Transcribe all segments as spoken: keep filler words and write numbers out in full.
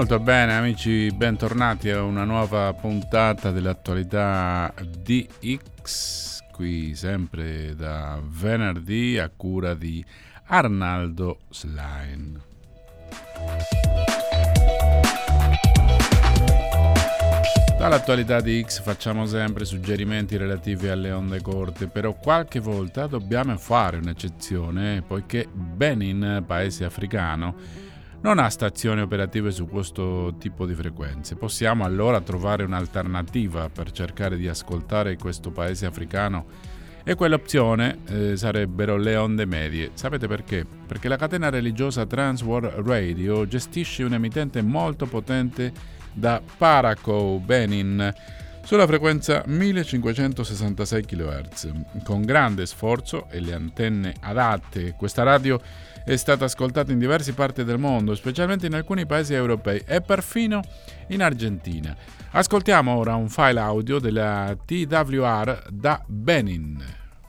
Molto bene amici, bentornati a una nuova puntata dell'attualità D X, qui sempre da venerdì a cura di Arnaldo Schlein. Dall'attualità di X facciamo sempre suggerimenti relativi alle onde corte, però qualche volta dobbiamo fare un'eccezione poiché Benin, paese africano, non ha stazioni operative su questo tipo di frequenze. Possiamo allora trovare un'alternativa per cercare di ascoltare questo paese africano e quell'opzione eh, sarebbero le onde medie. Sapete perché? Perché la catena religiosa Transworld Radio gestisce un emittente molto potente da Parakou, Benin, sulla frequenza millecinquecentosessantasei chilohertz. Con grande sforzo e le antenne adatte, questa radio è stata ascoltata in diverse parti del mondo, specialmente in alcuni paesi europei e perfino in Argentina. Ascoltiamo ora un file audio della T W R da Benin.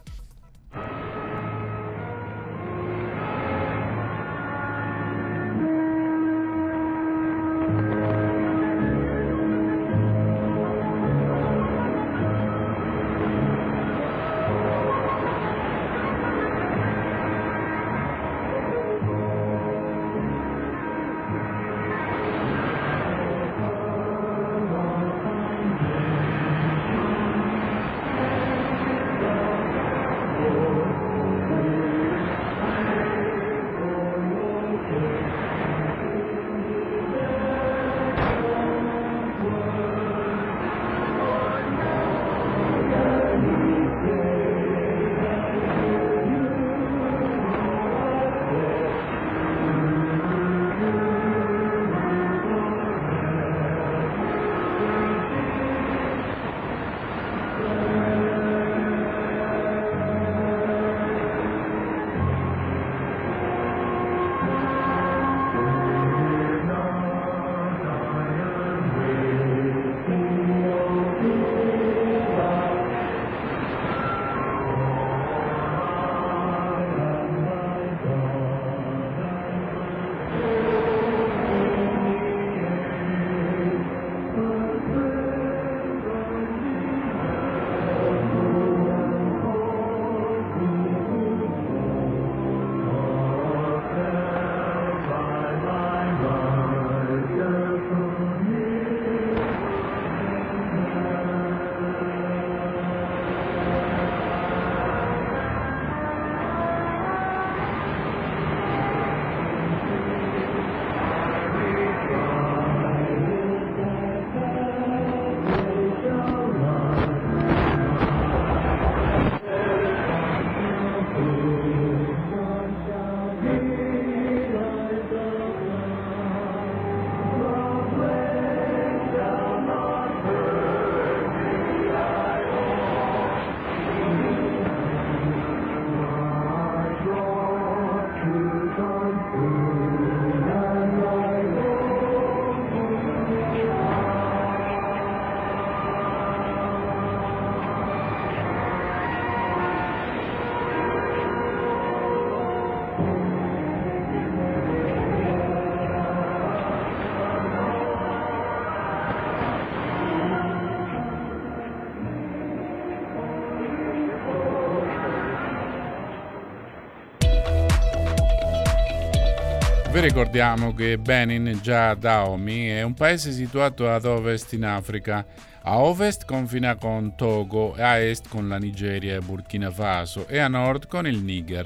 Vi ricordiamo che Benin, già Dahomey, è un paese situato ad ovest in Africa. A ovest confina con Togo, a est con la Nigeria e Burkina Faso e a nord con il Niger.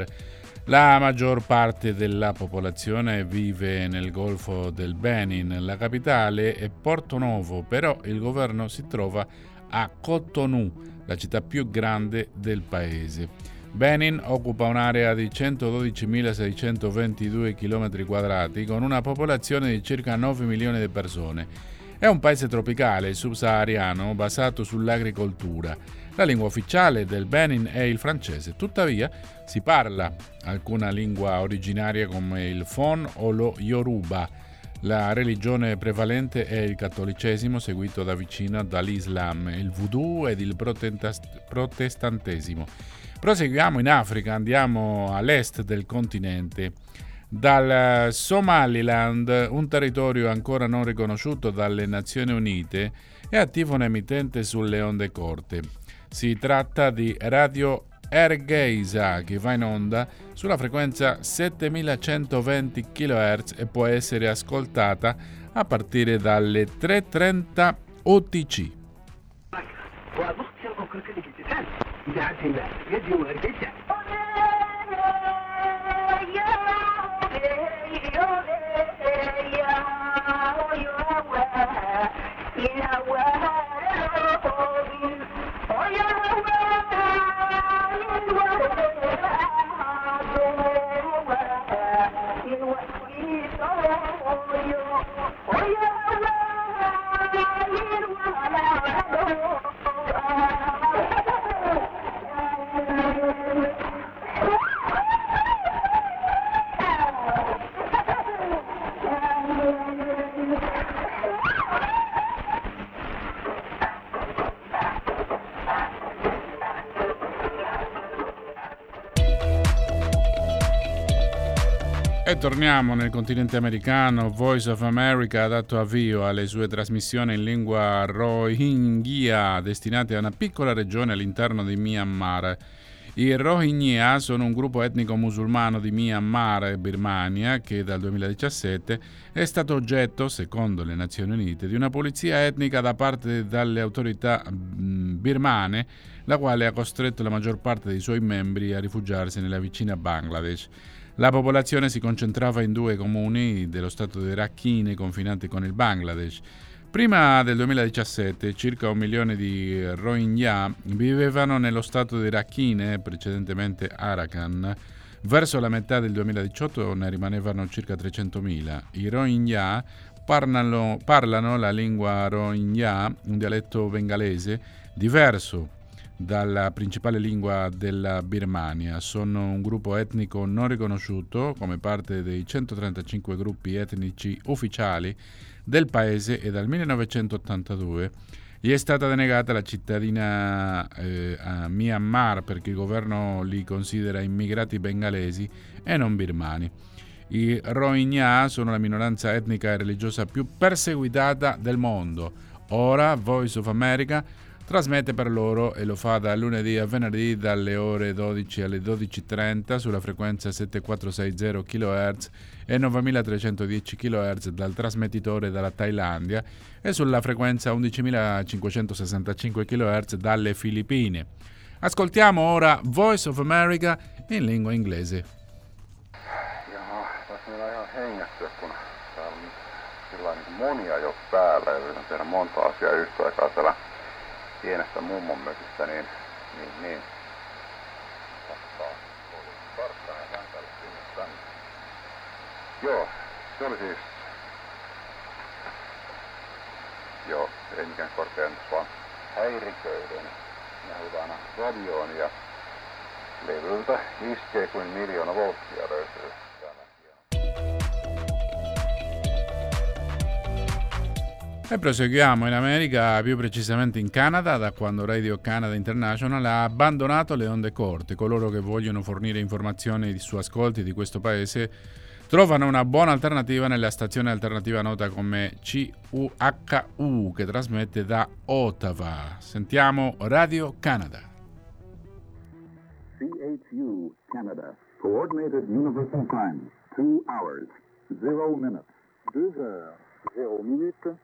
La maggior parte della popolazione vive nel Golfo del Benin. La capitale è Porto Novo, però il governo si trova a Cotonou, la città più grande del paese. Benin occupa un'area di centododicimilaseicentoventidue chilometri quadrati con una popolazione di circa nove milioni di persone. È un paese tropicale subsahariano basato sull'agricoltura. La lingua ufficiale del Benin è il francese, tuttavia si parla alcuna lingua originaria come il Fon o lo Yoruba. La religione prevalente è il cattolicesimo, seguito da vicino dall'Islam, il Voodoo ed il protestantesimo. Proseguiamo in Africa, andiamo all'est del continente. Dal Somaliland, un territorio ancora non riconosciuto dalle Nazioni Unite, è attivo un emittente sulle onde corte. Si tratta di Radio Hargeisa, che va in onda sulla frequenza settemilacentoventi chilohertz e può essere ascoltata a partire dalle tre e trenta O T C. E torniamo nel continente americano. Voice of America ha dato avvio alle sue trasmissioni in lingua Rohingya destinate a una piccola regione all'interno di Myanmar. I Rohingya sono un gruppo etnico musulmano di Myanmar e Birmania che dal duemiladiciassette è stato oggetto, secondo le Nazioni Unite, di una pulizia etnica da parte delle autorità birmane, la quale ha costretto la maggior parte dei suoi membri a rifugiarsi nella vicina Bangladesh. La popolazione si concentrava in due comuni dello stato di Rakhine confinanti con il Bangladesh. Prima del duemiladiciassette circa un milione di Rohingya vivevano nello stato di Rakhine, precedentemente Arakan. Verso la metà del duemiladiciotto ne rimanevano circa trecentomila. I Rohingya parlano, parlano la lingua Rohingya, un dialetto bengalese diverso dalla principale lingua della Birmania. Sono un gruppo etnico non riconosciuto come parte dei centotrentacinque gruppi etnici ufficiali del paese e dal millenovecentottantadue gli è stata denegata la cittadina eh, a Myanmar perché il governo li considera immigrati bengalesi e non birmani. I Rohingya sono la minoranza etnica e religiosa più perseguitata del mondo. Ora Voice of America trasmette per loro e lo fa da lunedì a venerdì dalle ore dodici alle dodici e trenta sulla frequenza settantaquattrocentosessanta chilohertz e novemilatrecentodieci chilohertz dal trasmettitore dalla Thailandia e sulla frequenza undicimilacinquecentosessantacinque chilohertz dalle Filippine. Ascoltiamo ora Voice of America in lingua inglese. Jaha, tässä on ihan hengästyä, kun täällä on sillä niin monia jo päällä ja yritän tehdä monta asiaa yhtä aikaa täällä pienestä mummon mökistä, niin, niin, niin. Katsotaan, oli tarkkaan ja hankali sinne tänne. Joo, se oli siis, joo, ei mikään korkeannus, vaan häiriköiden. Ne halutaan aina radioon ja levyltä iskee kuin miljoona volttia löytyy. E proseguiamo in America, più precisamente in Canada, da quando Radio Canada International ha abbandonato le onde corte. Coloro che vogliono fornire informazioni su ascolti di questo paese trovano una buona alternativa nella stazione alternativa nota come C U H U, che trasmette da Ottawa. Sentiamo Radio Canada. C H U Canada, Coordinated Universal Time, two hours, zero minutes. Deux heures, zéro minutes.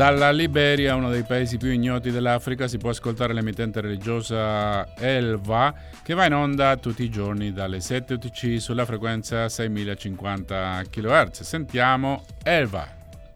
Dalla Liberia, uno dei paesi più ignoti dell'Africa, si può ascoltare l'emittente religiosa Elva, che va in onda tutti i giorni dalle sette U T C sulla frequenza seimilacinquanta chilohertz. Sentiamo Elva.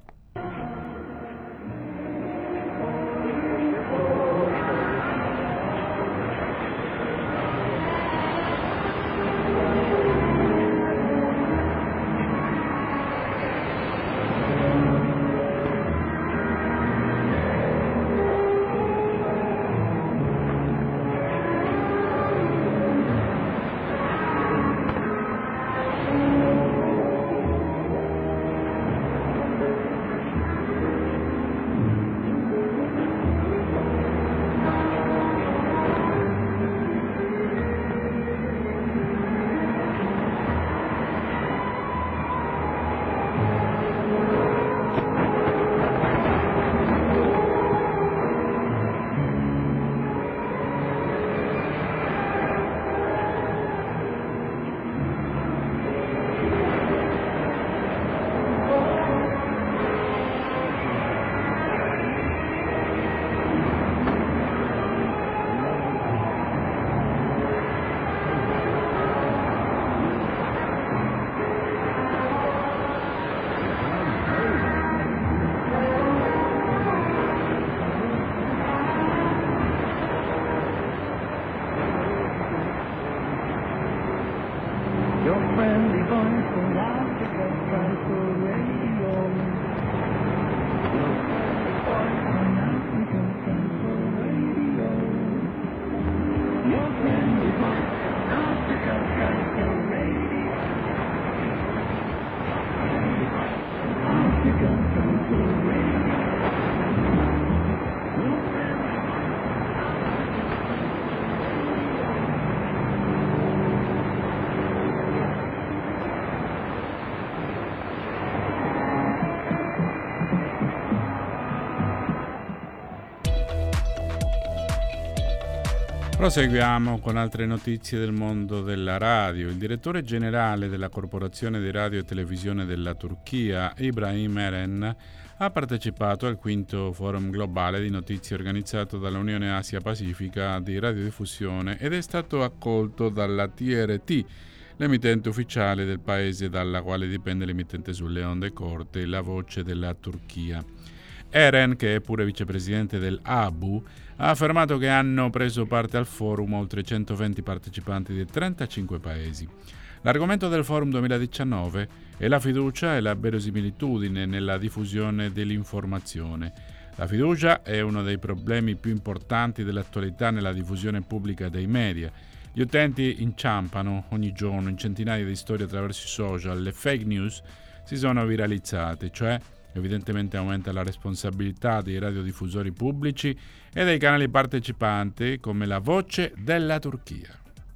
Proseguiamo con altre notizie del mondo della radio. Il direttore generale della Corporazione di Radio e Televisione della Turchia, Ibrahim Eren, ha partecipato al quinto forum globale di notizie organizzato dall'Unione Asia Pacifica di Radiodiffusione ed è stato accolto dalla T R T, l'emittente ufficiale del paese dalla quale dipende l'emittente sulle onde corte, La Voce della Turchia. Eren, che è pure vicepresidente dell'A B U, ha affermato che hanno preso parte al forum oltre centoventi partecipanti di trentacinque paesi. L'argomento del forum duemiladiciannove è la fiducia e la verosimilitudine nella diffusione dell'informazione. La fiducia è uno dei problemi più importanti dell'attualità nella diffusione pubblica dei media. Gli utenti inciampano ogni giorno in centinaia di storie attraverso i social. Le fake news si sono viralizzate, cioè evidentemente aumenta la responsabilità dei radiodiffusori pubblici e dei canali partecipanti come La Voce della Turchia.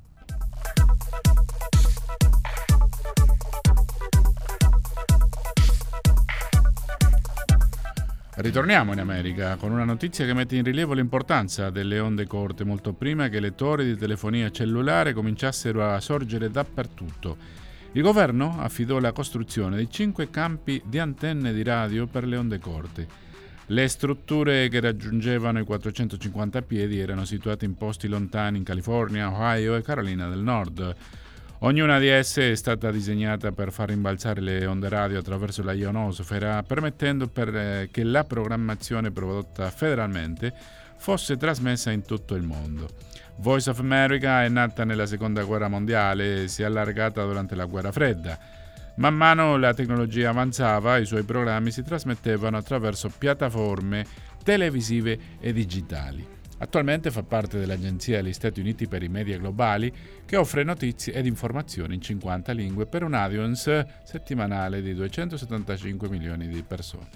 Ritorniamo in America con una notizia che mette in rilievo l'importanza delle onde corte molto prima che le torri di telefonia cellulare cominciassero a sorgere dappertutto. Il governo affidò la costruzione di cinque campi di antenne di radio per le onde corte. Le strutture che raggiungevano i quattrocentocinquanta piedi erano situate in posti lontani in California, Ohio e Carolina del Nord. Ognuna di esse è stata disegnata per far rimbalzare le onde radio attraverso la ionosfera, permettendo per che la programmazione prodotta federalmente fosse trasmessa in tutto il mondo. Voice of America è nata nella Seconda Guerra Mondiale e si è allargata durante la Guerra Fredda. Man mano la tecnologia avanzava, i suoi programmi si trasmettevano attraverso piattaforme televisive e digitali. Attualmente fa parte dell'Agenzia degli Stati Uniti per i Media Globali, che offre notizie ed informazioni in cinquanta lingue per un audience settimanale di duecentosettantacinque milioni di persone.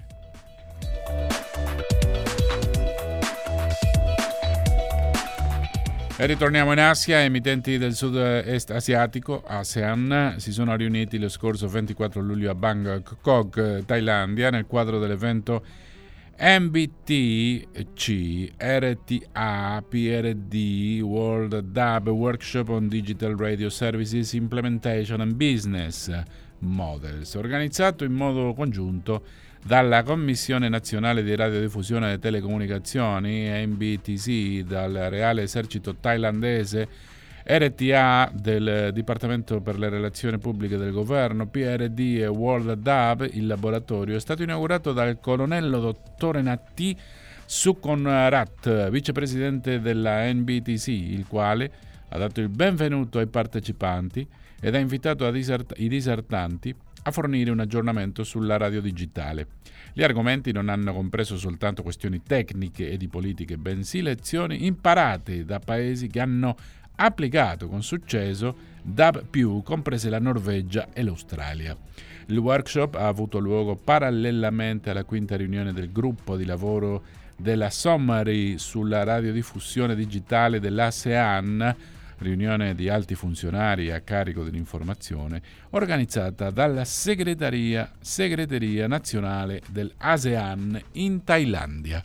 E ritorniamo in Asia. Emittenti del sud-est asiatico, ASEAN, si sono riuniti lo scorso ventiquattro luglio a Bangkok, Thailandia, nel quadro dell'evento M B T C R T A P R D World D A B Workshop on Digital Radio Services Implementation and Business Models, organizzato in modo congiunto dalla Commissione Nazionale di Radiodiffusione e Telecomunicazioni, N B T C, dal Reale Esercito Thailandese, R T A del Dipartimento per le Relazioni Pubbliche del Governo, P R D e World D A B. Il laboratorio è stato inaugurato dal colonnello dottore Natti Sukhonrat, vicepresidente della N B T C, il quale ha dato il benvenuto ai partecipanti ed ha invitato a disert- i disertanti a fornire un aggiornamento sulla radio digitale. Gli argomenti non hanno compreso soltanto questioni tecniche e di politiche, bensì lezioni imparate da paesi che hanno applicato con successo D A B più, comprese la Norvegia e l'Australia. Il workshop ha avuto luogo parallelamente alla quinta riunione del gruppo di lavoro della Sommary sulla radiodiffusione digitale dell'ASEAN, riunione di alti funzionari a carico dell'informazione, organizzata dalla Segreteria, Segreteria Nazionale dell'ASEAN in Thailandia.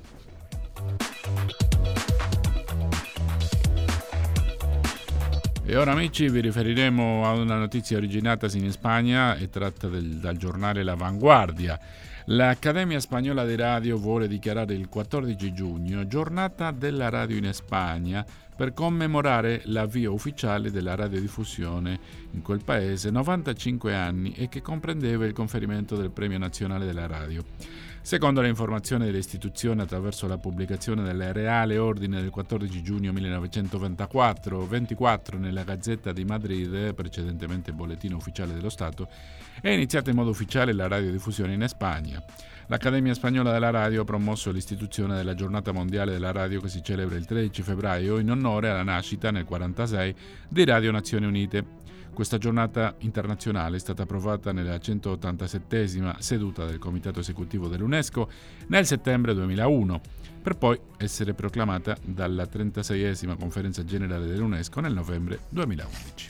E ora, amici, vi riferiremo a una notizia originatasi in Spagna e tratta del, dal giornale La Vanguardia. L'Accademia Spagnola di Radio vuole dichiarare il quattordici giugno giornata della radio in Spagna per commemorare l'avvio ufficiale della radiodiffusione in quel paese, novantacinque anni, e che comprendeva il conferimento del Premio Nazionale della Radio. Secondo le informazioni dell'istituzione, attraverso la pubblicazione del Reale Ordine del quattordici giugno millenovecentoventiquattro ventiquattro nella Gazzetta di Madrid, precedentemente Bollettino Ufficiale dello Stato, è iniziata in modo ufficiale la radiodiffusione in Spagna. L'Accademia Spagnola della Radio ha promosso l'istituzione della Giornata Mondiale della Radio, che si celebra il tredici febbraio in onore alla nascita nel quarantasei di Radio Nazioni Unite. Questa giornata internazionale è stata approvata nella centottantasettesima seduta del Comitato Esecutivo dell'UNESCO nel settembre duemilauno, per poi essere proclamata dalla trentaseiesima Conferenza Generale dell'UNESCO nel novembre duemilaundici.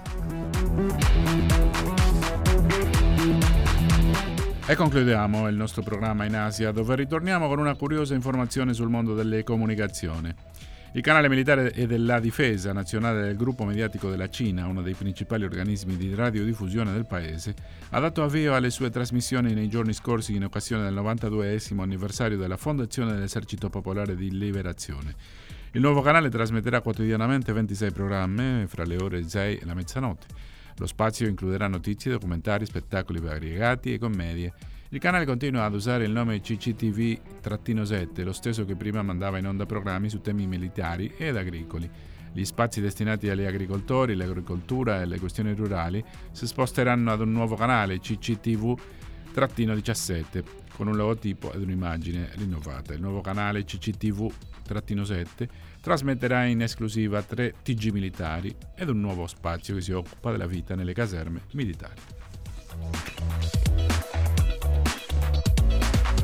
E concludiamo il nostro programma in Asia, dove ritorniamo con una curiosa informazione sul mondo delle comunicazioni. Il canale militare e della difesa nazionale del gruppo mediatico della Cina, uno dei principali organismi di radiodiffusione del paese, ha dato avvio alle sue trasmissioni nei giorni scorsi in occasione del novantaduesimo anniversario della fondazione dell'Esercito Popolare di Liberazione. Il nuovo canale trasmetterà quotidianamente ventisei programmi fra le ore sei e la mezzanotte. Lo spazio includerà notizie, documentari, spettacoli variegati e commedie. Il canale continua ad usare il nome C C T V sette, lo stesso che prima mandava in onda programmi su temi militari ed agricoli. Gli spazi destinati agli agricoltori, l'agricoltura e le questioni rurali si sposteranno ad un nuovo canale C C T V diciassette, con un logotipo ed un'immagine rinnovata. Il nuovo canale C C T V sette trasmetterà in esclusiva tre T G militari ed un nuovo spazio che si occupa della vita nelle caserme militari.